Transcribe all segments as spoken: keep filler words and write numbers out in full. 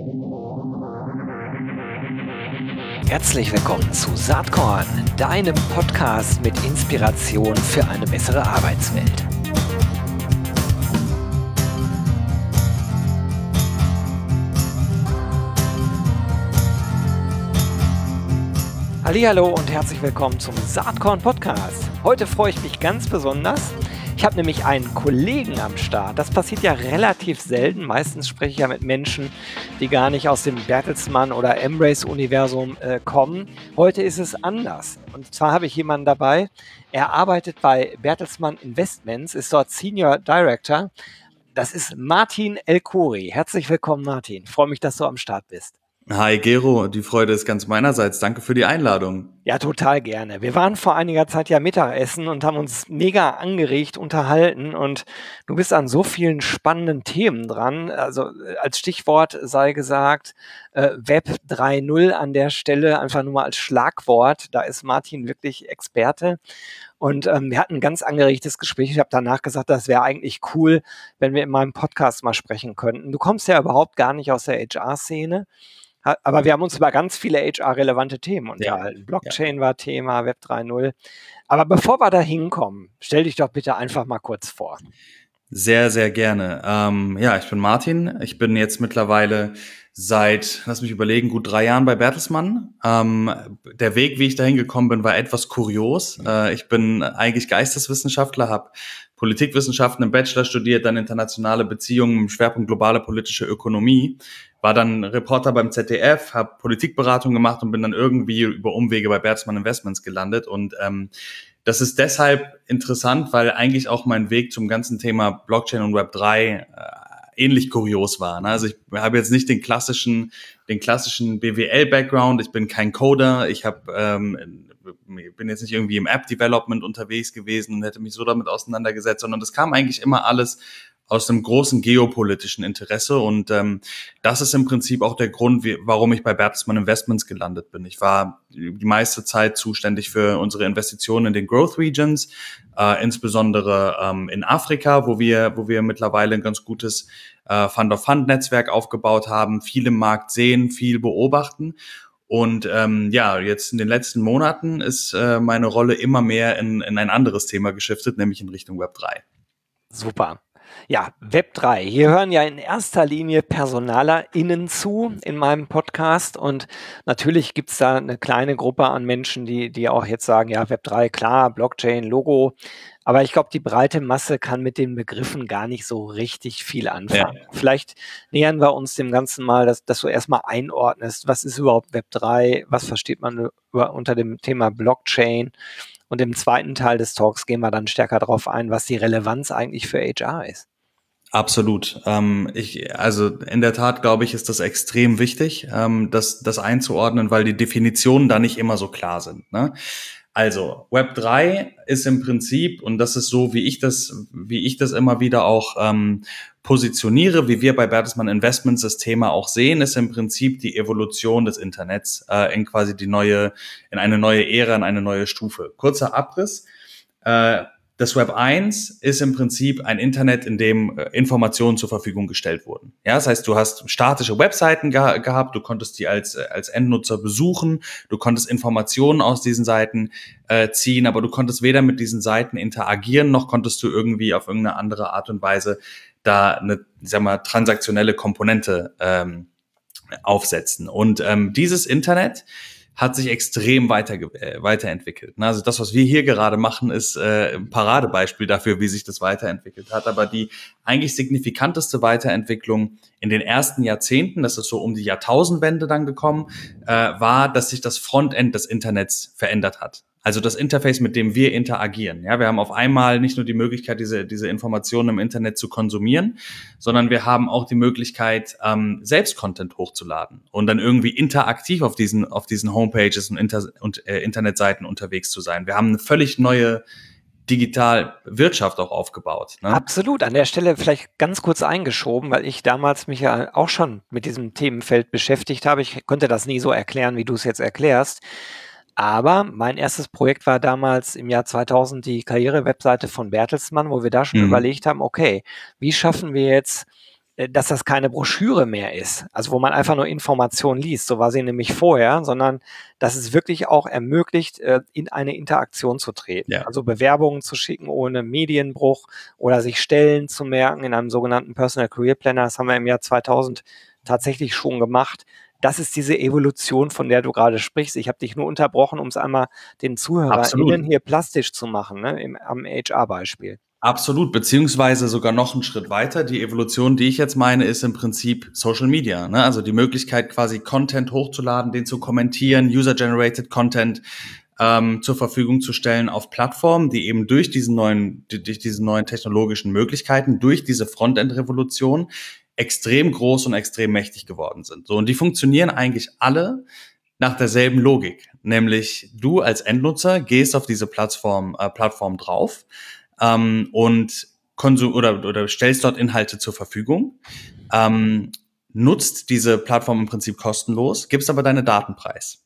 Herzlich willkommen zu Saatkorn, deinem Podcast mit Inspiration für eine bessere Arbeitswelt. Hallihallo und herzlich willkommen zum Saatkorn Podcast. Heute freue ich mich ganz besonders. Ich habe nämlich einen Kollegen am Start. Das passiert ja relativ selten. Meistens spreche ich ja mit Menschen, die gar nicht aus dem Bertelsmann oder Embrace-Universum äh, kommen. Heute ist es anders. Und zwar habe ich jemanden dabei. Er arbeitet bei Bertelsmann Investments, ist dort Senior Director. Das ist Martin El-Khoury. Herzlich willkommen, Martin. Ich freue mich, dass du am Start bist. Hi Gero, die Freude ist ganz meinerseits. Danke für die Einladung. Ja, total gerne. Wir waren vor einiger Zeit ja Mittagessen und haben uns mega angeregt unterhalten und du bist an so vielen spannenden Themen dran. Also äh, als Stichwort sei gesagt, äh, Web drei Punkt null an der Stelle, einfach nur mal als Schlagwort. Da ist Martin wirklich Experte. Und ähm, wir hatten ein ganz angeregtes Gespräch. Ich habe danach gesagt, das wäre eigentlich cool, wenn wir in meinem Podcast mal sprechen könnten. Du kommst ja überhaupt gar nicht aus der H R-Szene. Aber wir haben uns über ganz viele H R-relevante Themen unterhalten. Ja, Blockchain ja. war Thema, Web drei Punkt null. Aber bevor wir da hinkommen, stell dich doch bitte einfach mal kurz vor. Sehr, sehr gerne. Ähm, ja, ich bin Martin. Ich bin jetzt mittlerweile seit, lass mich überlegen, gut drei Jahren bei Bertelsmann. Ähm, der Weg, wie ich dahin gekommen bin, war etwas kurios. Äh, ich bin eigentlich Geisteswissenschaftler, habe Politikwissenschaften im Bachelor studiert, dann internationale Beziehungen im Schwerpunkt globale politische Ökonomie. War dann Reporter beim Z D F, habe Politikberatung gemacht und bin dann irgendwie über Umwege bei Bertelsmann Investments gelandet. Und ähm, das ist deshalb interessant, weil eigentlich auch mein Weg zum ganzen Thema Blockchain und Web drei äh, ähnlich kurios war. Ne? Also ich habe jetzt nicht den klassischen, den klassischen B W L-Background. Ich bin kein Coder. Ich habe ähm, bin jetzt nicht irgendwie im App-Development unterwegs gewesen und hätte mich so damit auseinandergesetzt, sondern das kam eigentlich immer alles aus einem großen geopolitischen Interesse und ähm, das ist im Prinzip auch der Grund, wie, warum ich bei Bertelsmann Investments gelandet bin. Ich war die meiste Zeit zuständig für unsere Investitionen in den Growth Regions, äh, insbesondere ähm, in Afrika, wo wir wo wir mittlerweile ein ganz gutes äh, Fund-of-Fund-Netzwerk aufgebaut haben, viel im Markt sehen, viel beobachten. Und ähm, ja, jetzt in den letzten Monaten ist äh, meine Rolle immer mehr in, in ein anderes Thema geschiftet, nämlich in Richtung Web drei. Super. Ja, Web drei. Hier hören ja in erster Linie PersonalerInnen zu in meinem Podcast und natürlich gibt's da eine kleine Gruppe an Menschen, die die auch jetzt sagen, ja, Web drei, klar, Blockchain, Logo, aber ich glaube, die breite Masse kann mit den Begriffen gar nicht so richtig viel anfangen. Ja. Vielleicht nähern wir uns dem Ganzen mal, dass, dass du erstmal einordnest, was ist überhaupt Web drei, was versteht man über, unter dem Thema Blockchain? Und im zweiten Teil des Talks gehen wir dann stärker darauf ein, was die Relevanz eigentlich für H R ist. Absolut. Ähm, ich, also in der Tat, glaube ich, ist das extrem wichtig, ähm, das, das einzuordnen, weil die Definitionen da nicht immer so klar sind. Ne? Also Web drei ist im Prinzip, und das ist so, wie ich das, wie ich das immer wieder auch ähm, positioniere, wie wir bei Bertelsmann Investments das Thema auch sehen, ist im Prinzip die Evolution des Internets äh, in quasi die neue, in eine neue Ära, in eine neue Stufe. Kurzer Abriss. Äh, Das Web eins ist im Prinzip ein Internet, in dem äh, Informationen zur Verfügung gestellt wurden. Ja, das heißt, du hast statische Webseiten ge- gehabt, du konntest die als äh, als Endnutzer besuchen, du konntest Informationen aus diesen Seiten äh, ziehen, aber du konntest weder mit diesen Seiten interagieren, noch konntest du irgendwie auf irgendeine andere Art und Weise da eine, sag mal, transaktionelle Komponente ähm, aufsetzen. Und ähm, dieses Internet hat sich extrem weiter, äh, weiterentwickelt. Also das, was wir hier gerade machen, ist äh, ein Paradebeispiel dafür, wie sich das weiterentwickelt hat. Aber die eigentlich signifikanteste Weiterentwicklung in den ersten Jahrzehnten, das ist so um die Jahrtausendwende dann gekommen, äh, war, dass sich das Frontend des Internets verändert hat. Also das Interface, mit dem wir interagieren. Ja, wir haben auf einmal nicht nur die Möglichkeit, diese diese Informationen im Internet zu konsumieren, sondern wir haben auch die Möglichkeit, ähm, selbst Content hochzuladen und dann irgendwie interaktiv auf diesen auf diesen Homepages und, Inter- und äh, Internetseiten unterwegs zu sein. Wir haben eine völlig neue Digitalwirtschaft auch aufgebaut. Ne? Absolut. An der Stelle vielleicht ganz kurz eingeschoben, weil ich damals mich ja auch schon mit diesem Themenfeld beschäftigt habe. Ich konnte das nie so erklären, wie du es jetzt erklärst. Aber mein erstes Projekt war damals im Jahr zweitausend die Karriere-Webseite von Bertelsmann, wo wir da schon mhm. überlegt haben, okay, wie schaffen wir jetzt dass das keine Broschüre mehr ist, also wo man einfach nur Informationen liest, so war sie nämlich vorher, sondern dass es wirklich auch ermöglicht, in eine Interaktion zu treten. Ja. Also Bewerbungen zu schicken ohne Medienbruch oder sich Stellen zu merken in einem sogenannten Personal Career Planner. Das haben wir im Jahr zweitausend tatsächlich schon gemacht. Das ist diese Evolution, von der du gerade sprichst. Ich habe dich nur unterbrochen, um es einmal den ZuhörerInnen Absolut. hier plastisch zu machen, ne, im, am H R-Beispiel. Absolut, beziehungsweise sogar noch einen Schritt weiter. Die Evolution, die ich jetzt meine, ist im Prinzip Social Media, ne? Also die Möglichkeit, quasi Content hochzuladen, den zu kommentieren, User-Generated Content ähm, zur Verfügung zu stellen auf Plattformen, die eben durch diesen neuen, durch diese neuen technologischen Möglichkeiten, durch diese Frontend-Revolution extrem groß und extrem mächtig geworden sind. So, und die funktionieren eigentlich alle nach derselben Logik, nämlich du als Endnutzer gehst auf diese Plattform, äh, Plattform drauf, Ähm, und konsum oder oder stellst dort Inhalte zur Verfügung, ähm, nutzt diese Plattform im Prinzip kostenlos, gibst aber deine Daten preis.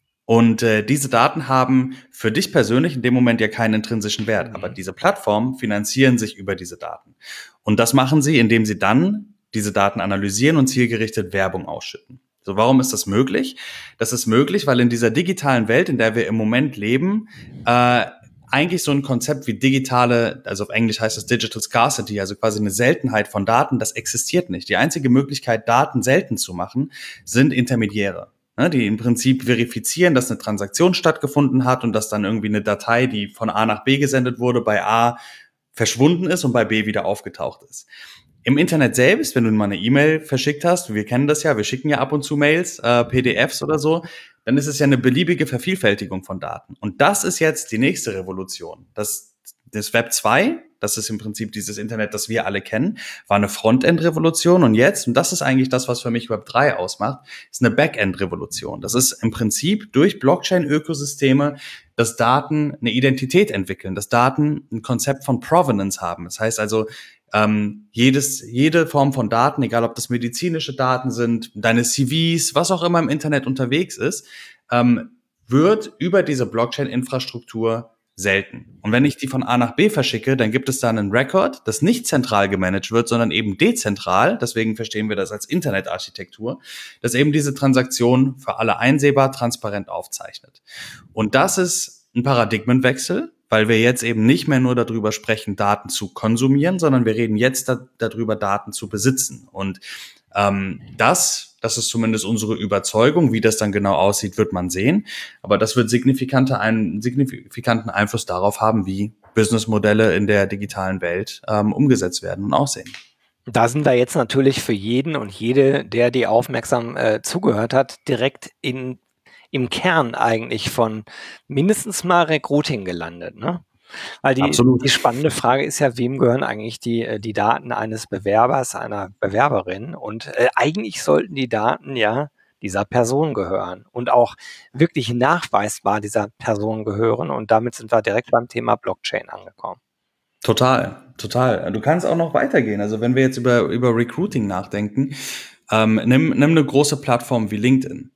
Und äh, diese Daten haben für dich persönlich in dem Moment ja keinen intrinsischen Wert, aber diese Plattformen finanzieren sich über diese Daten. Und das machen sie, indem sie dann diese Daten analysieren und zielgerichtet Werbung ausschütten. So, warum ist das möglich? Das ist möglich, weil in dieser digitalen Welt, in der wir im Moment leben, äh, eigentlich so ein Konzept wie digitale, also auf Englisch heißt das Digital Scarcity, also quasi eine Seltenheit von Daten, das existiert nicht. Die einzige Möglichkeit, Daten selten zu machen, sind Intermediäre, ne, die im Prinzip verifizieren, dass eine Transaktion stattgefunden hat und dass dann irgendwie eine Datei, die von A nach B gesendet wurde, bei A verschwunden ist und bei B wieder aufgetaucht ist. Im Internet selbst, wenn du mal eine E-Mail verschickt hast, wir kennen das ja, wir schicken ja ab und zu Mails, äh, P D Fs oder so, dann ist es ja eine beliebige Vervielfältigung von Daten. Und das ist jetzt die nächste Revolution. Das, das Web zwei, das ist im Prinzip dieses Internet, das wir alle kennen, war eine Frontend-Revolution. Und jetzt, und das ist eigentlich das, was für mich Web drei ausmacht, ist eine Backend-Revolution. Das ist im Prinzip durch Blockchain-Ökosysteme, dass Daten eine Identität entwickeln, dass Daten ein Konzept von Provenance haben. Das heißt also, Ähm, jedes, jede Form von Daten, egal ob das medizinische Daten sind, deine C Vs, was auch immer im Internet unterwegs ist, ähm, wird über diese Blockchain-Infrastruktur selten. Und wenn ich die von A nach B verschicke, dann gibt es da einen Record, das nicht zentral gemanagt wird, sondern eben dezentral. Deswegen verstehen wir das als Internetarchitektur, das eben diese Transaktion für alle einsehbar, transparent aufzeichnet. Und das ist ein Paradigmenwechsel, weil wir jetzt eben nicht mehr nur darüber sprechen, Daten zu konsumieren, sondern wir reden jetzt da, darüber, Daten zu besitzen. Und ähm, das, das ist zumindest unsere Überzeugung. Wie das dann genau aussieht, wird man sehen. Aber das wird signifikante, einen signifikanten Einfluss darauf haben, wie Businessmodelle in der digitalen Welt ähm, umgesetzt werden und aussehen. Da sind wir jetzt natürlich für jeden und jede, der die aufmerksam äh, zugehört hat, direkt in im Kern eigentlich von mindestens mal Recruiting gelandet, ne? Weil die, Absolut. die spannende Frage ist ja, wem gehören eigentlich die, die Daten eines Bewerbers, einer Bewerberin? Und äh, eigentlich sollten die Daten ja dieser Person gehören und auch wirklich nachweisbar dieser Person gehören. Und damit sind wir direkt beim Thema Blockchain angekommen. Total, total. Du kannst auch noch weitergehen. Also wenn wir jetzt über, über Recruiting nachdenken, ähm, nimm, nimm eine große Plattform wie LinkedIn.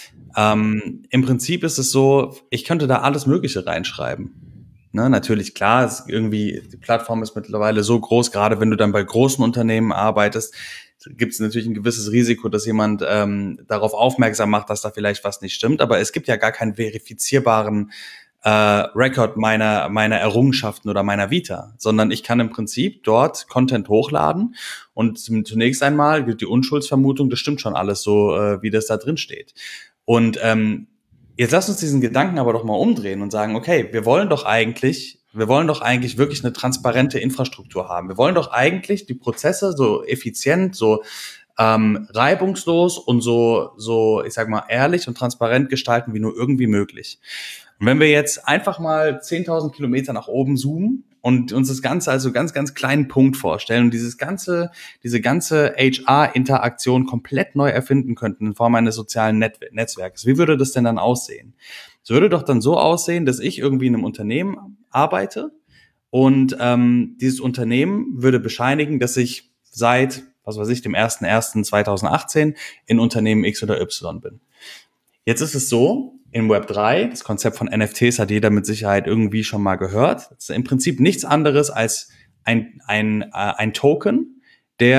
Ähm, im Prinzip ist es so, ich könnte da alles Mögliche reinschreiben. Ne, natürlich, klar, es irgendwie, die Plattform ist mittlerweile so groß, gerade wenn du dann bei großen Unternehmen arbeitest, gibt es natürlich ein gewisses Risiko, dass jemand ähm, darauf aufmerksam macht, dass da vielleicht was nicht stimmt. Aber es gibt ja gar keinen verifizierbaren äh, Record meiner, meiner Errungenschaften oder meiner Vita, sondern ich kann im Prinzip dort Content hochladen und zunächst einmal gilt die Unschuldsvermutung, das stimmt schon alles so, äh, wie das da drin steht. Und ähm, jetzt lass uns diesen Gedanken aber doch mal umdrehen und sagen, okay, wir wollen doch eigentlich, wir wollen doch eigentlich wirklich eine transparente Infrastruktur haben. Wir wollen doch eigentlich die Prozesse so effizient, so ähm, reibungslos und so, so, ich sag mal, ehrlich und transparent gestalten, wie nur irgendwie möglich. Und wenn wir jetzt einfach mal zehntausend Kilometer nach oben zoomen und uns das Ganze also ganz, ganz kleinen Punkt vorstellen und dieses ganze, diese ganze H R-Interaktion komplett neu erfinden könnten in Form eines sozialen Net- Netzwerkes, wie würde das denn dann aussehen? Es würde doch dann so aussehen, dass ich irgendwie in einem Unternehmen arbeite und ähm, dieses Unternehmen würde bescheinigen, dass ich seit, was weiß ich, dem ersten ersten zweitausendachtzehn in Unternehmen X oder Y bin. Jetzt ist es so, in Web drei, das Konzept von N F Ts hat jeder mit Sicherheit irgendwie schon mal gehört. Das ist im Prinzip nichts anderes als ein, ein, äh, ein Token, der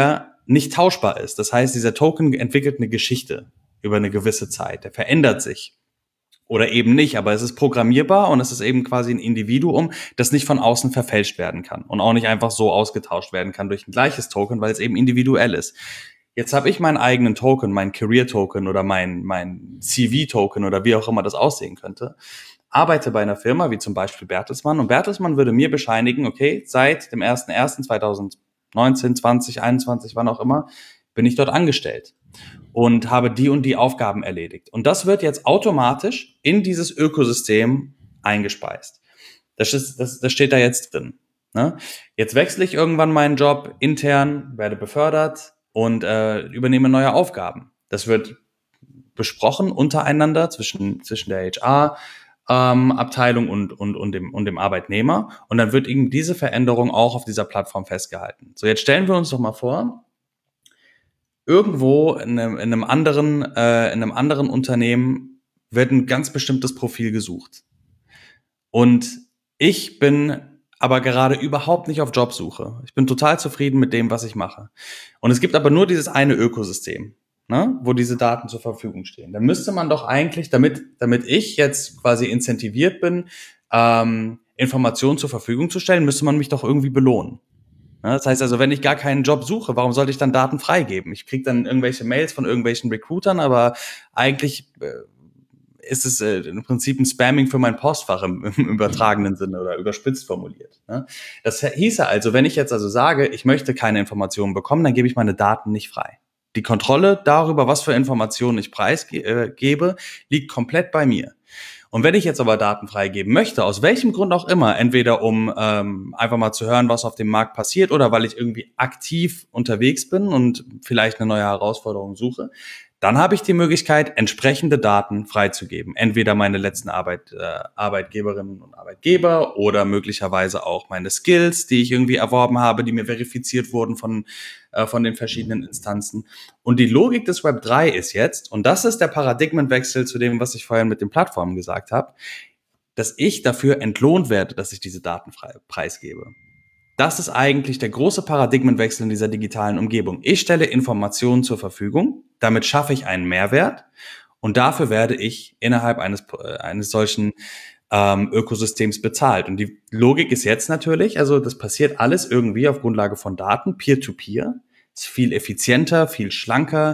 nicht tauschbar ist. Das heißt, dieser Token entwickelt eine Geschichte über eine gewisse Zeit. Der verändert sich. Oder eben nicht, aber es ist programmierbar und es ist eben quasi ein Individuum, das nicht von außen verfälscht werden kann und auch nicht einfach so ausgetauscht werden kann durch ein gleiches Token, weil es eben individuell ist. Jetzt habe ich meinen eigenen Token, meinen Career-Token oder mein, mein C V-Token oder wie auch immer das aussehen könnte, arbeite bei einer Firma wie zum Beispiel Bertelsmann und Bertelsmann würde mir bescheinigen, okay, seit dem ersten ersten zweitausendneunzehn, zwanzig, einundzwanzig, wann auch immer, bin ich dort angestellt und habe die und die Aufgaben erledigt. Und das wird jetzt automatisch in dieses Ökosystem eingespeist. Das, ist, das, das steht da jetzt drin. Ne? Jetzt wechsle ich irgendwann meinen Job intern, werde befördert und äh, übernehme neue Aufgaben. Das wird besprochen untereinander zwischen, zwischen der H R, ähm, Abteilung und, und, und, dem, und dem Arbeitnehmer. Und dann wird eben diese Veränderung auch auf dieser Plattform festgehalten. So, jetzt stellen wir uns doch mal vor, irgendwo in einem, in einem anderen, äh, in einem anderen Unternehmen wird ein ganz bestimmtes Profil gesucht. Und ich bin aber gerade überhaupt nicht auf Jobsuche. Ich bin total zufrieden mit dem, was ich mache. Und es gibt aber nur dieses eine Ökosystem, ne, wo diese Daten zur Verfügung stehen. Da müsste man doch eigentlich, damit, damit ich jetzt quasi incentiviert bin, ähm, Informationen zur Verfügung zu stellen, müsste man mich doch irgendwie belohnen. Das heißt also, wenn ich gar keinen Job suche, warum sollte ich dann Daten freigeben? Ich kriege dann irgendwelche Mails von irgendwelchen Recruitern, aber eigentlich äh, ist es äh, im Prinzip ein Spamming für mein Postfach im, im übertragenen Sinne oder überspitzt formuliert. Ne? Das hieße also, wenn ich jetzt also sage, ich möchte keine Informationen bekommen, dann gebe ich meine Daten nicht frei. Die Kontrolle darüber, was für Informationen ich preisgebe, liegt komplett bei mir. Und wenn ich jetzt aber Daten freigeben möchte, aus welchem Grund auch immer, entweder um ähm, einfach mal zu hören, was auf dem Markt passiert oder weil ich irgendwie aktiv unterwegs bin und vielleicht eine neue Herausforderung suche, dann habe ich die Möglichkeit, entsprechende Daten freizugeben. Entweder meine letzten Arbeit, äh, Arbeitgeberinnen und Arbeitgeber oder möglicherweise auch meine Skills, die ich irgendwie erworben habe, die mir verifiziert wurden von, äh, von den verschiedenen Instanzen. Und die Logik des Web drei ist jetzt, und das ist der Paradigmenwechsel zu dem, was ich vorhin mit den Plattformen gesagt habe, dass ich dafür entlohnt werde, dass ich diese Daten frei preisgebe. Das ist eigentlich der große Paradigmenwechsel in dieser digitalen Umgebung. Ich stelle Informationen zur Verfügung, damit schaffe ich einen Mehrwert und dafür werde ich innerhalb eines, äh, eines solchen ähm, Ökosystems bezahlt. Und die Logik ist jetzt natürlich, also das passiert alles irgendwie auf Grundlage von Daten, Peer-to-Peer, ist viel effizienter, viel schlanker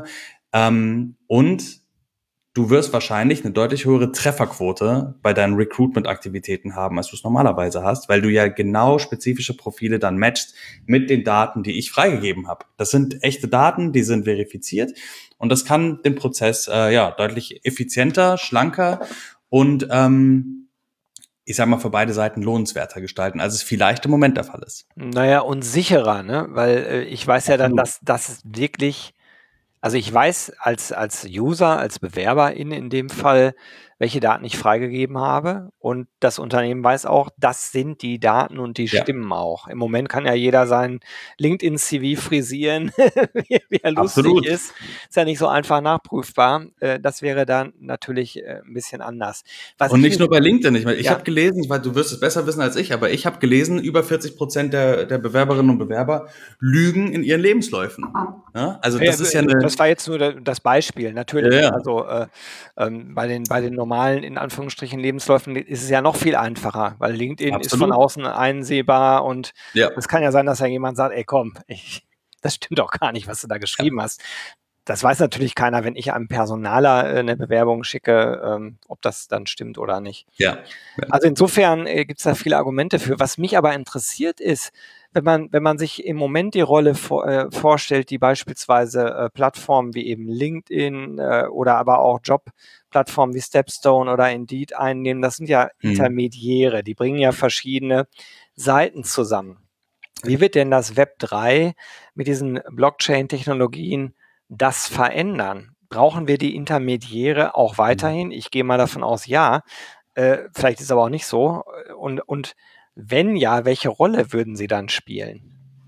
ähm, und du wirst wahrscheinlich eine deutlich höhere Trefferquote bei deinen Recruitment-Aktivitäten haben, als du es normalerweise hast, weil du ja genau spezifische Profile dann matchst mit den Daten, die ich freigegeben habe. Das sind echte Daten, die sind verifiziert und das kann den Prozess äh, ja deutlich effizienter, schlanker und ähm, ich sag mal für beide Seiten lohnenswerter gestalten, als es vielleicht im Moment der Fall ist. Naja, und sicherer, ne? Weil äh, ich weiß ja dann, dass das wirklich, also ich weiß als, als User, als Bewerberin in dem Fall, welche Daten ich freigegeben habe und das Unternehmen weiß auch, das sind die Daten und die Ja. stimmen auch. Im Moment kann ja jeder sein LinkedIn-C V frisieren, wie, wie er lustig Absolut. ist. Ist ja nicht so einfach nachprüfbar. Äh, Das wäre dann natürlich äh, ein bisschen anders. Was Und ich- nicht nur bei LinkedIn. Ich, meine, ich Ja. habe gelesen, ich weiß, du wirst es besser wissen als ich, aber ich habe gelesen, über vierzig Prozent der, der Bewerberinnen und Bewerber lügen in ihren Lebensläufen. Ja? Also das Ja, ist ja eine... das war jetzt nur da- das Beispiel, natürlich. Ja, ja. Also äh, ähm, bei den bei den normalen, in Anführungsstrichen, Lebensläufen ist es ja noch viel einfacher, weil LinkedIn ist Absolut. von außen einsehbar und Ja. es kann ja sein, dass ja jemand sagt, ey komm, ich, das stimmt doch gar nicht, was du da geschrieben hast. Das weiß natürlich keiner, wenn ich einem Personaler äh, eine Bewerbung schicke, ähm, ob das dann stimmt oder nicht. Ja. Also insofern äh, gibt es da viele Argumente für. Was mich aber interessiert ist, wenn man, wenn man sich im Moment die Rolle vor, äh, vorstellt, die beispielsweise äh, Plattformen wie eben LinkedIn äh, oder aber auch Jobplattformen wie Stepstone oder Indeed einnehmen, das sind ja Mhm. Intermediäre, die bringen ja verschiedene Seiten zusammen. Wie wird denn das Web drei mit diesen Blockchain-Technologien das verändern? Brauchen wir die Intermediäre auch weiterhin? Ich gehe mal davon aus, ja. Äh, vielleicht ist es aber auch nicht so. Und, und wenn ja, welche Rolle würden sie dann spielen?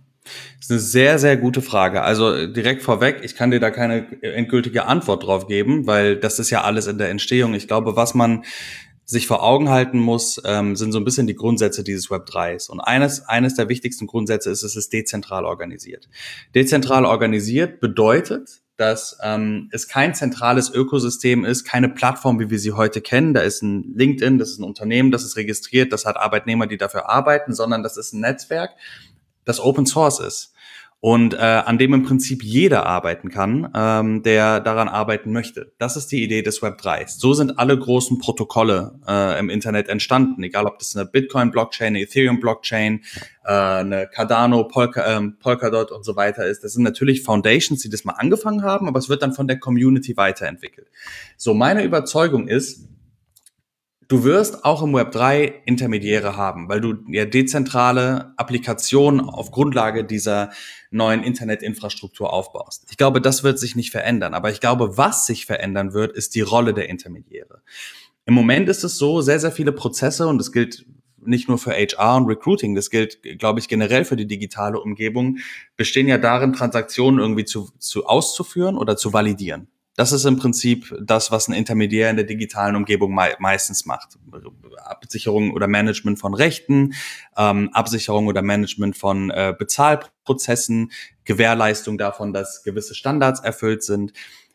Das ist eine sehr, sehr gute Frage. Also äh, direkt vorweg, ich kann dir da keine endgültige Antwort drauf geben, weil das ist ja alles in der Entstehung. Ich glaube, was man sich vor Augen halten muss, ähm, sind so ein bisschen die Grundsätze dieses Web drei. Und eines, eines der wichtigsten Grundsätze ist, es ist dezentral organisiert. Dezentral organisiert bedeutet, dass ähm, es kein zentrales Ökosystem ist, keine Plattform, wie wir sie heute kennen. Da ist ein LinkedIn, das ist ein Unternehmen, das ist registriert, das hat Arbeitnehmer, die dafür arbeiten, sondern das ist ein Netzwerk, das Open Source ist. Und äh, an dem im Prinzip jeder arbeiten kann, ähm, der daran arbeiten möchte. Das ist die Idee des Web drei. So sind alle großen Protokolle äh, im Internet entstanden, egal ob das eine Bitcoin-Blockchain, eine Ethereum-Blockchain, äh, eine Cardano, Polka, ähm, Polkadot und so weiter ist. Das sind natürlich Foundations, die das mal angefangen haben, aber es wird dann von der Community weiterentwickelt. So, meine Überzeugung ist, du wirst auch im Web drei Intermediäre haben, weil du ja dezentrale Applikationen auf Grundlage dieser neuen Internetinfrastruktur aufbaust. Ich glaube, das wird sich nicht verändern. Aber ich glaube, was sich verändern wird, ist die Rolle der Intermediäre. Im Moment ist es so, sehr, sehr viele Prozesse, und das gilt nicht nur für H R und Recruiting, das gilt, glaube ich, generell für die digitale Umgebung, bestehen ja darin, Transaktionen irgendwie zu, zu auszuführen oder zu validieren. Das ist im Prinzip das, was ein Intermediär in der digitalen Umgebung me- meistens macht. Absicherung oder Management von Rechten, ähm, Absicherung oder Management von äh, Bezahlprozessen, Gewährleistung davon, dass gewisse Standards erfüllt sind.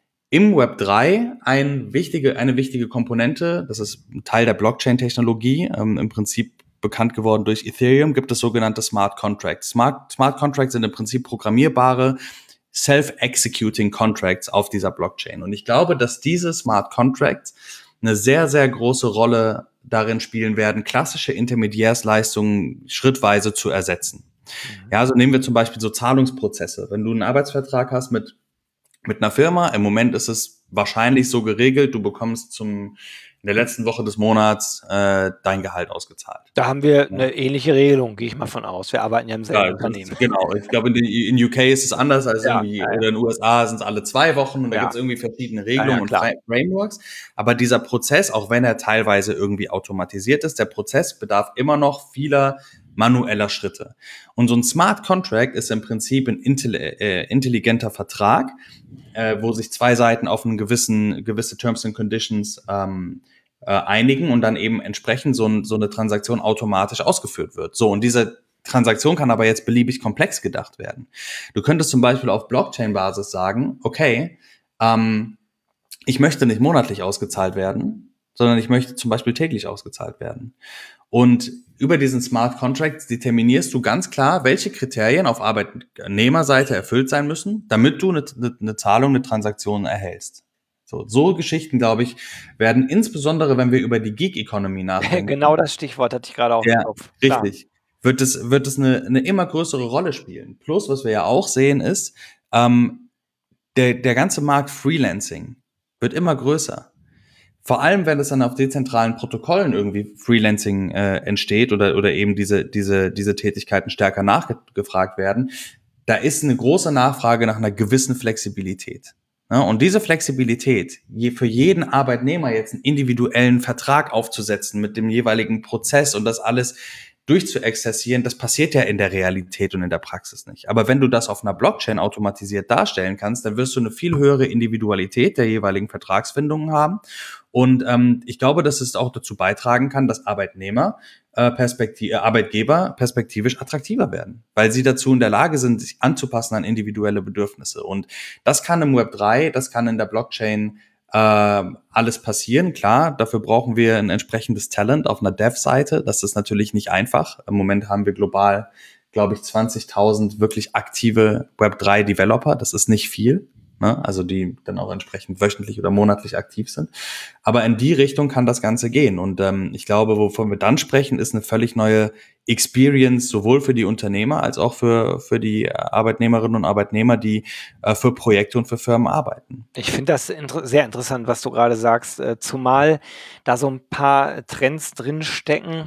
Im Web drei ein wichtige, eine wichtige Komponente, das ist ein Teil der Blockchain-Technologie, ähm, im Prinzip bekannt geworden durch Ethereum, gibt es sogenannte Smart Contracts. Smart, Smart Contracts sind im Prinzip programmierbare Self-Executing Contracts auf dieser Blockchain. Und ich glaube, dass diese Smart Contracts eine sehr, sehr große Rolle darin spielen werden, klassische Intermediärsleistungen schrittweise zu ersetzen. Mhm. Ja, also nehmen wir zum Beispiel so Zahlungsprozesse. Wenn du einen Arbeitsvertrag hast mit, mit einer Firma, im Moment ist es wahrscheinlich so geregelt, du bekommst zum in der letzten Woche des Monats äh, dein Gehalt ausgezahlt. Da haben wir eine ähnliche Regelung, gehe ich mal von aus. Wir arbeiten ja im selben ja, Unternehmen. Ist, genau, ich glaube, in, in U K ist es anders als ja, irgendwie, ja, ja. oder in den U S A sind es alle zwei Wochen und da ja. gibt es irgendwie verschiedene Regelungen ja, ja, und Frameworks. Aber dieser Prozess, auch wenn er teilweise irgendwie automatisiert ist, der Prozess bedarf immer noch vieler manueller Schritte. Und so ein Smart Contract ist im Prinzip ein intelli- äh, intelligenter Vertrag, äh, wo sich zwei Seiten auf einen gewissen, gewisse Terms and Conditions ähm, äh, einigen und dann eben entsprechend so, ein, so eine Transaktion automatisch ausgeführt wird. So, und diese Transaktion kann aber jetzt beliebig komplex gedacht werden. Du könntest zum Beispiel auf Blockchain-Basis sagen, okay, ähm, ich möchte nicht monatlich ausgezahlt werden, sondern ich möchte zum Beispiel täglich ausgezahlt werden. Und über diesen Smart Contract determinierst du ganz klar, welche Kriterien auf Arbeitnehmerseite erfüllt sein müssen, damit du eine, eine, eine Zahlung, eine Transaktion erhältst. So, so Geschichten, glaube ich, werden insbesondere, wenn wir über die Gig-Economy nachdenken. Genau das Stichwort hatte ich gerade auch ja, im Kopf. Richtig. Wird es, wird es eine, eine immer größere Rolle spielen. Plus, was wir ja auch sehen, ist, ähm, der, der ganze Markt Freelancing wird immer größer. Vor allem, wenn es dann auf dezentralen Protokollen irgendwie Freelancing äh, entsteht oder, oder eben diese, diese, diese Tätigkeiten stärker nachgefragt werden, da ist eine große Nachfrage nach einer gewissen Flexibilität. Ja, und diese Flexibilität, je für jeden Arbeitnehmer jetzt einen individuellen Vertrag aufzusetzen mit dem jeweiligen Prozess und das alles durchzuexerzieren, das passiert ja in der Realität und in der Praxis nicht. Aber wenn du das auf einer Blockchain automatisiert darstellen kannst, dann wirst du eine viel höhere Individualität der jeweiligen Vertragsfindungen haben. Und ähm, ich glaube, dass es auch dazu beitragen kann, dass Arbeitnehmer, äh, Perspektiv- äh, Arbeitgeber perspektivisch attraktiver werden, weil sie dazu in der Lage sind, sich anzupassen an individuelle Bedürfnisse. Und das kann im Web drei, das kann in der Blockchain äh, alles passieren. Klar, dafür brauchen wir ein entsprechendes Talent auf einer Dev-Seite. Das ist natürlich nicht einfach. Im Moment haben wir global, glaube ich, zwanzigtausend wirklich aktive Web drei Developer. Das ist nicht viel. Also die dann auch entsprechend wöchentlich oder monatlich aktiv sind. Aber in die Richtung kann das Ganze gehen. Und ähm, ich glaube, wovon wir dann sprechen, ist eine völlig neue Experience, sowohl für die Unternehmer als auch für, für die Arbeitnehmerinnen und Arbeitnehmer, die äh, für Projekte und für Firmen arbeiten. Ich finde das inter- sehr interessant, was du gerade sagst, äh, zumal da so ein paar Trends drinstecken,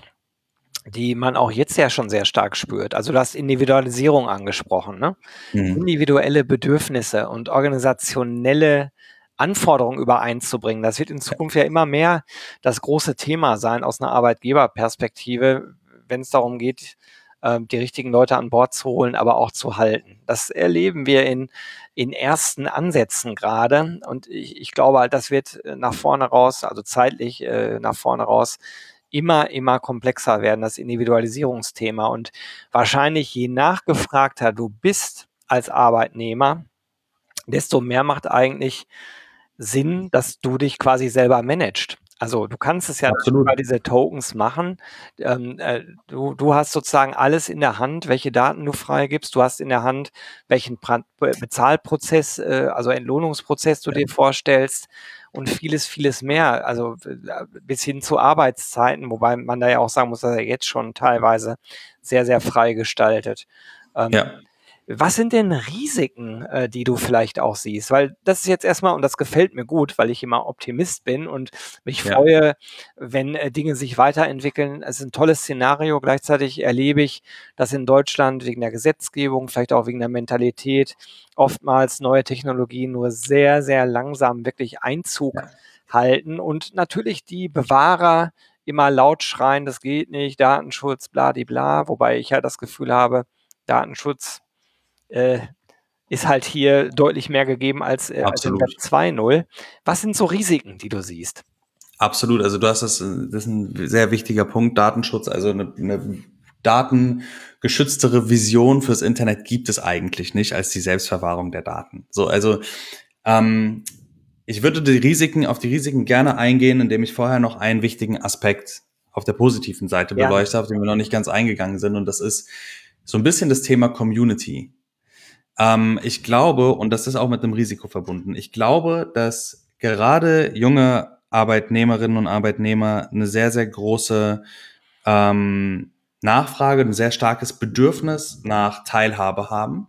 die man auch jetzt ja schon sehr stark spürt. Also du hast Individualisierung angesprochen, ne? Mhm. Individuelle Bedürfnisse und organisationelle Anforderungen übereinzubringen. Das wird in Zukunft ja immer mehr das große Thema sein aus einer Arbeitgeberperspektive, wenn es darum geht, ähm, die richtigen Leute an Bord zu holen, aber auch zu halten. Das erleben wir in, in ersten Ansätzen gerade und ich, ich glaube halt, das wird nach vorne raus, also zeitlich äh, nach vorne raus, immer, immer komplexer werden, das Individualisierungsthema. Und wahrscheinlich je nachgefragter du bist als Arbeitnehmer, desto mehr macht eigentlich Sinn, dass du dich quasi selber managst. Also du kannst es ja Absolut. über diese Tokens machen. Ähm, äh, du, du hast sozusagen alles in der Hand, welche Daten du freigibst. Du hast in der Hand, welchen pra Bezahlprozess, äh, also Entlohnungsprozess du dir vorstellst und vieles, vieles mehr. Also äh, bis hin zu Arbeitszeiten, wobei man da ja auch sagen muss, dass er jetzt schon teilweise sehr, sehr frei gestaltet. Ähm, Ja. Was sind denn Risiken, äh, die du vielleicht auch siehst? Weil das ist jetzt erstmal, und das gefällt mir gut, weil ich immer Optimist bin und mich Ja. freue, wenn äh, Dinge sich weiterentwickeln. Es ist ein tolles Szenario. Gleichzeitig erlebe ich, dass in Deutschland wegen der Gesetzgebung, vielleicht auch wegen der Mentalität, oftmals neue Technologien nur sehr, sehr langsam wirklich Einzug Ja. halten und natürlich die Bewahrer immer laut schreien, das geht nicht, Datenschutz, bla-di-bla, wobei ich ja das Gefühl habe, Datenschutz äh, ist halt hier deutlich mehr gegeben als, äh, als in Web Absolut. zwei Punkt null. Was sind so Risiken, die du siehst? Absolut. Also du hast das, das ist ein sehr wichtiger Punkt, Datenschutz. Also eine, eine datengeschütztere Vision fürs Internet gibt es eigentlich nicht als die Selbstverwahrung der Daten. So, also ähm, ich würde die Risiken, auf die Risiken gerne eingehen, indem ich vorher noch einen wichtigen Aspekt auf der positiven Seite Gerne. beleuchte, auf den wir noch nicht ganz eingegangen sind. Und das ist so ein bisschen das Thema Community. Ähm, ich glaube, und das ist auch mit einem Risiko verbunden, ich glaube, dass gerade junge Arbeitnehmerinnen und Arbeitnehmer eine sehr, sehr große ähm, Nachfrage, ein sehr starkes Bedürfnis nach Teilhabe haben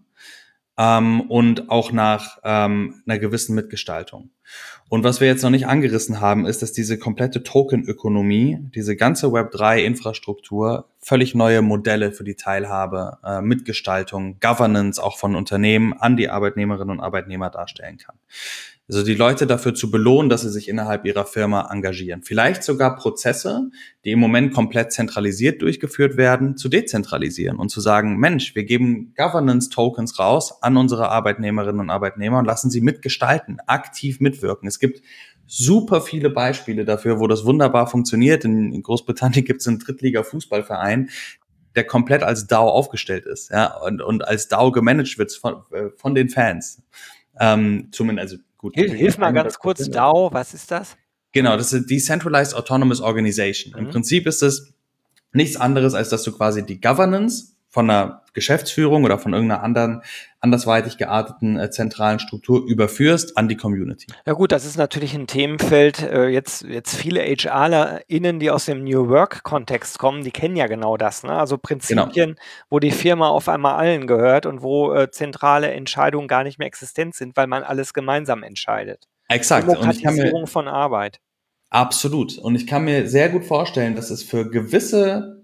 ähm, und auch nach ähm, einer gewissen Mitgestaltung. Und was wir jetzt noch nicht angerissen haben, ist, dass diese komplette Token-Ökonomie, diese ganze Web drei Infrastruktur völlig neue Modelle für die Teilhabe, äh, Mitgestaltung, Governance auch von Unternehmen an die Arbeitnehmerinnen und Arbeitnehmer darstellen kann. Also die Leute dafür zu belohnen, dass sie sich innerhalb ihrer Firma engagieren. Vielleicht sogar Prozesse, die im Moment komplett zentralisiert durchgeführt werden, zu dezentralisieren und zu sagen, Mensch, wir geben Governance-Tokens raus an unsere Arbeitnehmerinnen und Arbeitnehmer und lassen sie mitgestalten, aktiv mitwirken. Es gibt super viele Beispiele dafür, wo das wunderbar funktioniert. In Großbritannien gibt es einen Drittliga-Fußballverein, der komplett als DAO aufgestellt ist, ja, und, und als DAO gemanagt wird von, von den Fans. Ähm, zumindest, also gut, Hilf, natürlich hilf nicht mal ganz hundert kurz, Prozent. DAO, was ist das? Genau, das ist Decentralized Autonomous Organization. Im Mhm. Prinzip ist es nichts anderes, als dass du quasi die Governance von einer Geschäftsführung oder von irgendeiner anderen andersweitig gearteten äh, zentralen Struktur überführst an die Community. Ja gut, das ist natürlich ein Themenfeld. Äh, jetzt, jetzt viele HRlerInnen, die aus dem New Work-Kontext kommen, die kennen ja genau das. Ne? Also Prinzipien, Genau. wo die Firma auf einmal allen gehört und wo äh, zentrale Entscheidungen gar nicht mehr existent sind, weil man alles gemeinsam entscheidet. Exakt. Und ich kann mir Demokratisierung von Arbeit. absolut. Und ich kann mir sehr gut vorstellen, dass es für gewisse,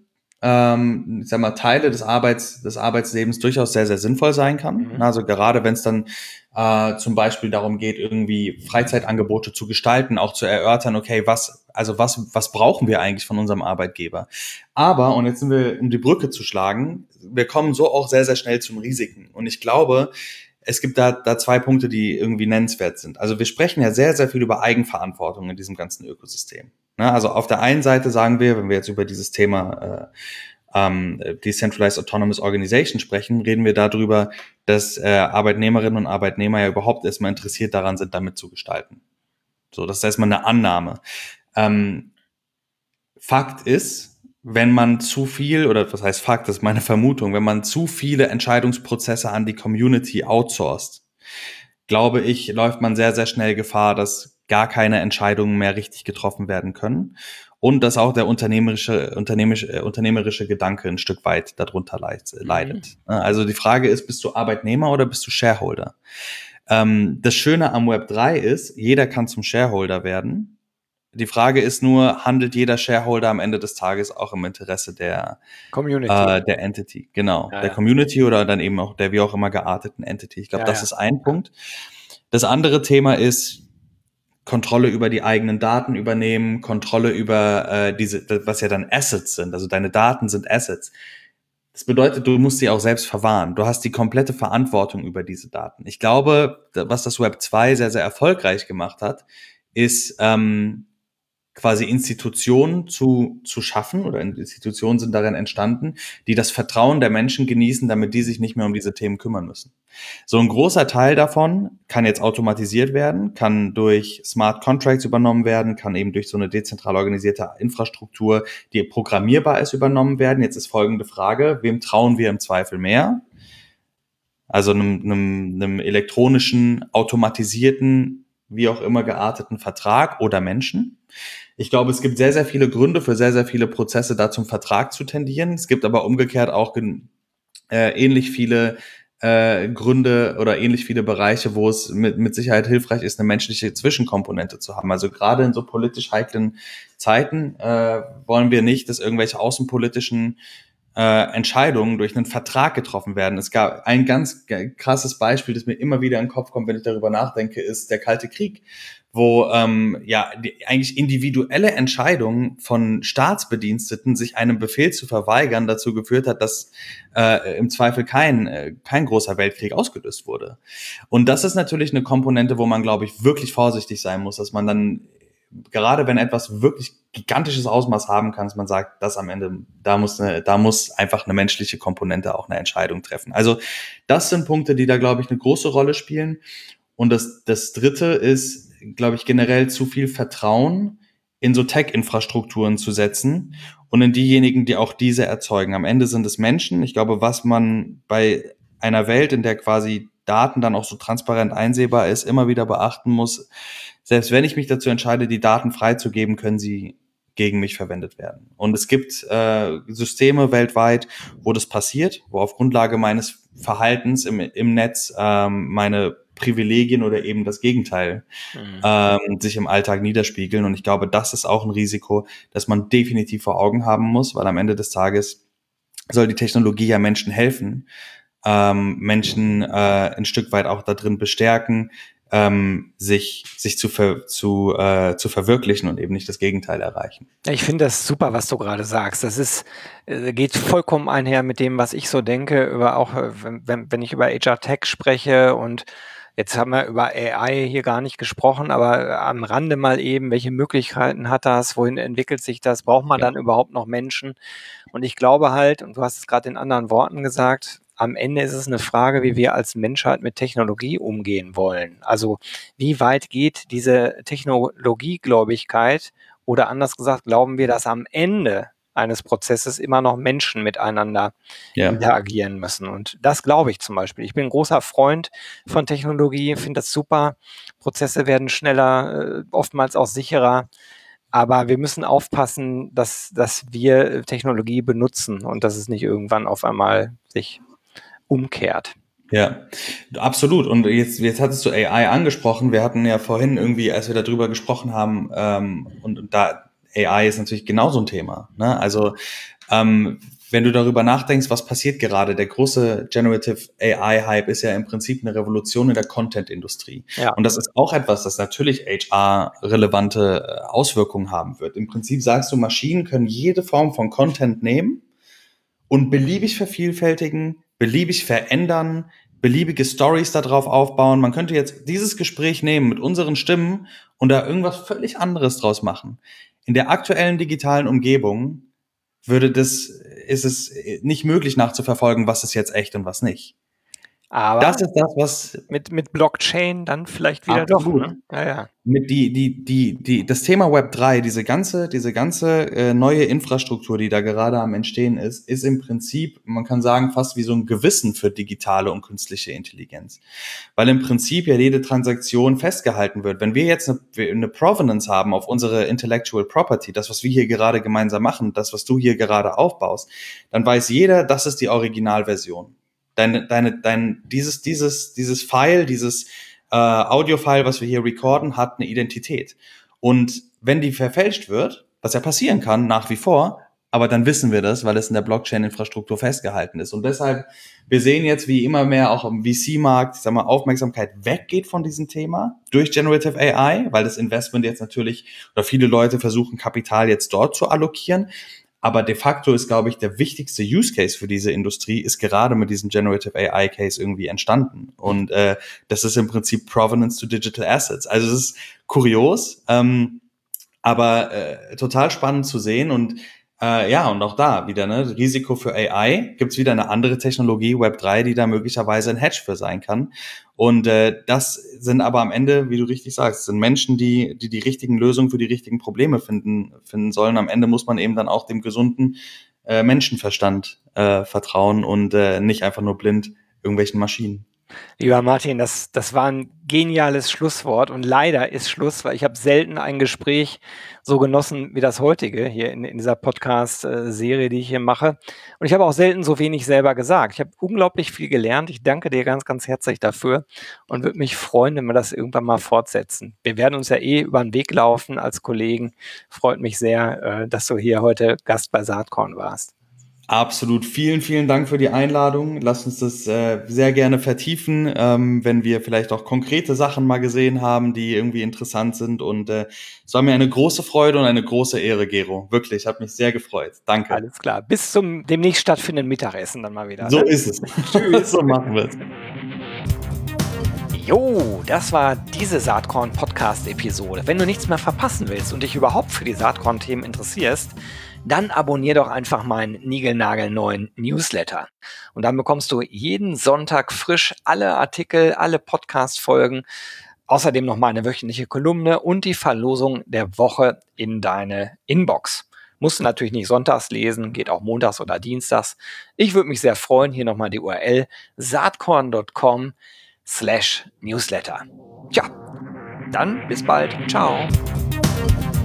ähm, ich sag mal, Teile des Arbeits, des Arbeitslebens durchaus sehr, sehr sinnvoll sein kann. Mhm. Also gerade wenn es dann äh, zum Beispiel darum geht, irgendwie Freizeitangebote zu gestalten, auch zu erörtern, okay, was, also was, was brauchen wir eigentlich von unserem Arbeitgeber? Aber, und jetzt sind wir, um die Brücke zu schlagen, wir kommen so auch sehr, sehr schnell zum Risiken. Und ich glaube, es gibt da, da zwei Punkte, die irgendwie nennenswert sind. Also wir sprechen ja sehr, sehr viel über Eigenverantwortung in diesem ganzen Ökosystem. Ne? Also auf der einen Seite sagen wir, wenn wir jetzt über dieses Thema äh, ähm, Decentralized Autonomous Organization sprechen, reden wir darüber, dass äh, Arbeitnehmerinnen und Arbeitnehmer ja überhaupt erstmal interessiert daran sind, damit zu gestalten. So, das ist erstmal eine Annahme. Ähm, Fakt ist, wenn man zu viel, oder was heißt Fakt, das ist meine Vermutung, wenn man zu viele Entscheidungsprozesse an die Community outsourced, glaube ich, läuft man sehr, sehr schnell Gefahr, dass gar keine Entscheidungen mehr richtig getroffen werden können und dass auch der unternehmerische, unternehmerische, unternehmerische Gedanke ein Stück weit darunter leidet. Mhm. Also die Frage ist, bist du Arbeitnehmer oder bist du Shareholder? Ähm, das Schöne am Web drei ist, jeder kann zum Shareholder werden. Die Frage ist nur, handelt jeder Shareholder am Ende des Tages auch im Interesse der Community. Äh, der Entity, genau. Ja, der ja. Community oder dann eben auch der wie auch immer gearteten Entity. Ich glaube, Ja, das ja. ist ein Punkt. Das andere Thema ist Kontrolle über die eigenen Daten übernehmen, Kontrolle über äh, diese, was ja dann Assets sind. Also deine Daten sind Assets. Das bedeutet, du musst sie auch selbst verwahren. Du hast die komplette Verantwortung über diese Daten. Ich glaube, was das Web zwei sehr, sehr erfolgreich gemacht hat, ist ähm, quasi Institutionen zu, zu schaffen, oder Institutionen sind darin entstanden, die das Vertrauen der Menschen genießen, damit die sich nicht mehr um diese Themen kümmern müssen. So ein großer Teil davon kann jetzt automatisiert werden, kann durch Smart Contracts übernommen werden, kann eben durch so eine dezentral organisierte Infrastruktur, die programmierbar ist, übernommen werden. Jetzt ist folgende Frage: Wem trauen wir im Zweifel mehr? Also einem, einem, einem elektronischen, automatisierten, wie auch immer gearteten Vertrag oder Menschen? Ich glaube, es gibt sehr, sehr viele Gründe für sehr, sehr viele Prozesse, da zum Vertrag zu tendieren. Es gibt aber umgekehrt auch äh, ähnlich viele äh, Gründe oder ähnlich viele Bereiche, wo es mit, mit Sicherheit hilfreich ist, eine menschliche Zwischenkomponente zu haben. Also gerade in so politisch heiklen Zeiten äh, wollen wir nicht, dass irgendwelche außenpolitischen äh, Entscheidungen durch einen Vertrag getroffen werden. Es gab ein ganz krasses Beispiel, das mir immer wieder in den Kopf kommt, wenn ich darüber nachdenke, ist der Kalte Krieg, wo ähm, ja die, eigentlich individuelle Entscheidungen von Staatsbediensteten, sich einem Befehl zu verweigern, dazu geführt hat, dass äh, im Zweifel kein äh, kein großer Weltkrieg ausgelöst wurde. Und das ist natürlich eine Komponente, wo man, glaube ich, wirklich vorsichtig sein muss, dass man dann, gerade wenn etwas wirklich gigantisches Ausmaß haben kann, dass man sagt, das am Ende, da muss eine, da muss einfach eine menschliche Komponente auch eine Entscheidung treffen. Also das sind Punkte, die da, glaube ich, eine große Rolle spielen. Und das, das Dritte ist, glaube ich, generell zu viel Vertrauen in so Tech-Infrastrukturen zu setzen und in diejenigen, die auch diese erzeugen. Am Ende sind es Menschen. Ich glaube, was man bei einer Welt, in der quasi Daten dann auch so transparent einsehbar ist, immer wieder beachten muss: Selbst wenn ich mich dazu entscheide, die Daten freizugeben, können sie gegen mich verwendet werden. Und es gibt äh, Systeme weltweit, wo das passiert, wo auf Grundlage meines Verhaltens im, im Netz ähm, meine Privilegien oder eben das Gegenteil mhm. ähm, sich im Alltag niederspiegeln. Und ich glaube, das ist auch ein Risiko, das man definitiv vor Augen haben muss, weil am Ende des Tages soll die Technologie ja Menschen helfen, ähm, Menschen äh, ein Stück weit auch da drin bestärken, ähm, sich sich zu ver, zu äh, zu verwirklichen und eben nicht das Gegenteil erreichen. Ich finde das super, was du gerade sagst. Das ist äh, geht vollkommen einher mit dem, was ich so denke, über auch äh, wenn, wenn ich über H R Tech spreche. Und jetzt haben wir über A I hier gar nicht gesprochen, aber am Rande mal eben, welche Möglichkeiten hat das, wohin entwickelt sich das, braucht man ja. dann überhaupt noch Menschen? Und ich glaube halt, und du hast es gerade in anderen Worten gesagt, am Ende ist es eine Frage, wie wir als Menschheit mit Technologie umgehen wollen. Also wie weit geht diese Technologiegläubigkeit, oder anders gesagt, glauben wir, dass am Ende eines Prozesses immer noch Menschen miteinander ja. interagieren müssen. Und das glaube ich zum Beispiel. Ich bin ein großer Freund von Technologie, finde das super. Prozesse werden schneller, oftmals auch sicherer. Aber wir müssen aufpassen, dass, dass wir Technologie benutzen und dass es nicht irgendwann auf einmal sich umkehrt. Ja, absolut. Und jetzt, jetzt hattest du A I angesprochen. Wir hatten ja vorhin irgendwie, als wir darüber gesprochen haben, ähm, und, und da A I ist natürlich genauso ein Thema, ne? Also ähm, wenn du darüber nachdenkst, was passiert gerade, der große Generative A I-Hype ist ja im Prinzip eine Revolution in der Content-Industrie. Ja. Und das ist auch etwas, das natürlich H R-relevante Auswirkungen haben wird. Im Prinzip sagst du, Maschinen können jede Form von Content nehmen und beliebig vervielfältigen, beliebig verändern, beliebige Stories da drauf aufbauen. Man könnte jetzt dieses Gespräch nehmen mit unseren Stimmen und da irgendwas völlig anderes draus machen. In der aktuellen digitalen Umgebung würde das, ist es nicht möglich nachzuverfolgen, was ist jetzt echt und was nicht. Aber das ist das, was mit, mit Blockchain dann vielleicht wieder absolut. doch. Ne? Ja, ja. Mit die, die, die, die, das Thema Web drei, diese ganze, diese ganze äh, neue Infrastruktur, die da gerade am Entstehen ist, ist im Prinzip, man kann sagen, fast wie so ein Gewissen für digitale und künstliche Intelligenz. Weil im Prinzip ja jede Transaktion festgehalten wird. Wenn wir jetzt eine, eine Provenance haben auf unsere Intellectual Property, das, was wir hier gerade gemeinsam machen, das, was du hier gerade aufbaust, dann weiß jeder, das ist die Originalversion. Deine, deine, dein, dieses, dieses, dieses File, dieses äh, Audio-File, was wir hier recorden, hat eine Identität. Und wenn die verfälscht wird, was ja passieren kann, nach wie vor, aber dann wissen wir das, weil es in der Blockchain-Infrastruktur festgehalten ist. Und deshalb, wir sehen jetzt, wie immer mehr auch im V C-Markt, ich sag mal, Aufmerksamkeit weggeht von diesem Thema durch Generative A I, weil das Investment jetzt natürlich, oder viele Leute versuchen, Kapital jetzt dort zu allokieren. Aber de facto ist, glaube ich, der wichtigste Use Case für diese Industrie ist gerade mit diesem Generative A I Case irgendwie entstanden. Und äh, das ist im Prinzip Provenance to Digital Assets. Also es ist kurios, ähm, aber äh, total spannend zu sehen. Und äh, ja, und auch da wieder, ne, Risiko für A I, gibt's wieder eine andere Technologie, Web drei, die da möglicherweise ein Hedge für sein kann. Und äh, das sind aber am Ende, wie du richtig sagst, sind Menschen, die die die richtigen Lösungen für die richtigen Probleme finden finden sollen. Am Ende muss man eben dann auch dem gesunden äh, Menschenverstand äh, vertrauen und äh, nicht einfach nur blind irgendwelchen Maschinen. Lieber Martin, das, das war ein geniales Schlusswort und leider ist Schluss, weil ich habe selten ein Gespräch so genossen wie das heutige hier in, in dieser Podcast-Serie, die ich hier mache. Und ich habe auch selten so wenig selber gesagt. Ich habe unglaublich viel gelernt. Ich danke dir ganz, ganz herzlich dafür und würde mich freuen, wenn wir das irgendwann mal fortsetzen. Wir werden uns ja eh über den Weg laufen als Kollegen. Freut mich sehr, äh, dass du hier heute Gast bei Saatkorn warst. Absolut. Vielen, vielen Dank für die Einladung. Lass uns das äh, sehr gerne vertiefen, ähm, wenn wir vielleicht auch konkrete Sachen mal gesehen haben, die irgendwie interessant sind. Und äh, es war mir eine große Freude und eine große Ehre, Gero. Wirklich, hat mich sehr gefreut. Danke. Alles klar. Bis zum demnächst stattfindenden Mittagessen dann mal wieder. So Ne? ist es. Tschüss. So machen wir es. Jo, das war diese Saatkorn-Podcast-Episode. Wenn du nichts mehr verpassen willst und dich überhaupt für die Saatkorn-Themen interessierst, dann abonnier doch einfach meinen niegelnagelneuen Newsletter. Und dann bekommst du jeden Sonntag frisch alle Artikel, alle Podcast-Folgen, außerdem noch meine wöchentliche Kolumne und die Verlosung der Woche in deine Inbox. Musst du natürlich nicht sonntags lesen, geht auch montags oder dienstags. Ich würde mich sehr freuen, hier nochmal die U R L saatkorn punkt com slash newsletter. Tja, dann bis bald. Ciao.